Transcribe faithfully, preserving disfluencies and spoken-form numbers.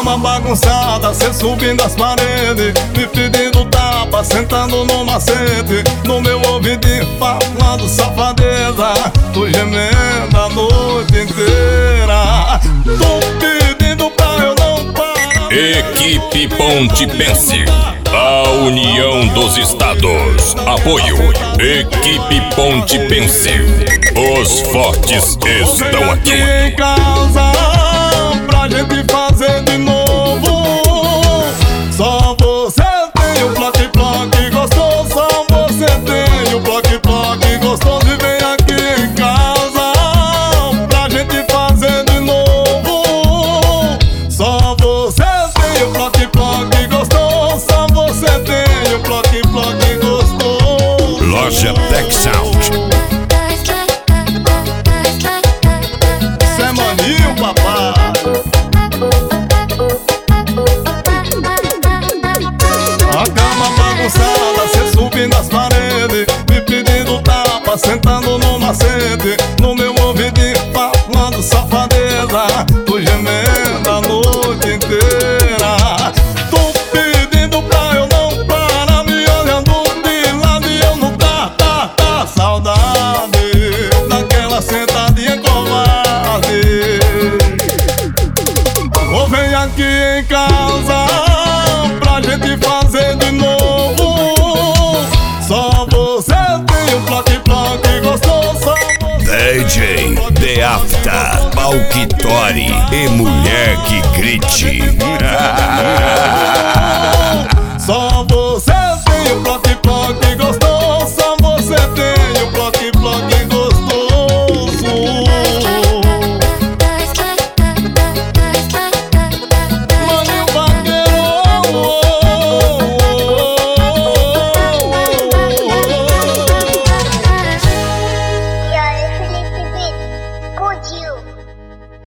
cama bagunçada, cê subindo as paredes, me pedindo tapa, sentando no macete, no meu ouvidinho falando safadeza, tô gemendo a noite inteira, tô pedindo pra eu não parar. Equipe Pontipense, a união dos estados. Apoio Equipe Pontipense. Os fortes estão aqui. Em casa pra gente fazer de novo. Só você tem o bloque bloque gostoso. Só você tem o bloque bloque gostoso. E vem aqui em casa pra gente fazer de novo. Só você tem o bloque bloque gostoso. Só você tem o bloque bloque gostoso. Loja Tech Sound. Maninho, papai. A cama bagunçada, cê subindo as paredes, me pedindo tapa, sentando no macete, no meu ouvidinho falando safadeza, tô gemendo a noite inteira, tô pedindo pra eu não parar, me olhando de lado e eu não tá, tá, tá, saudade daquela sentadinha covarde. Ou vem aqui em casa pra gente fazer de novo. Só você tem o bloque bloque gostoso. Só você D J The After, Palquitori e mulher que grite.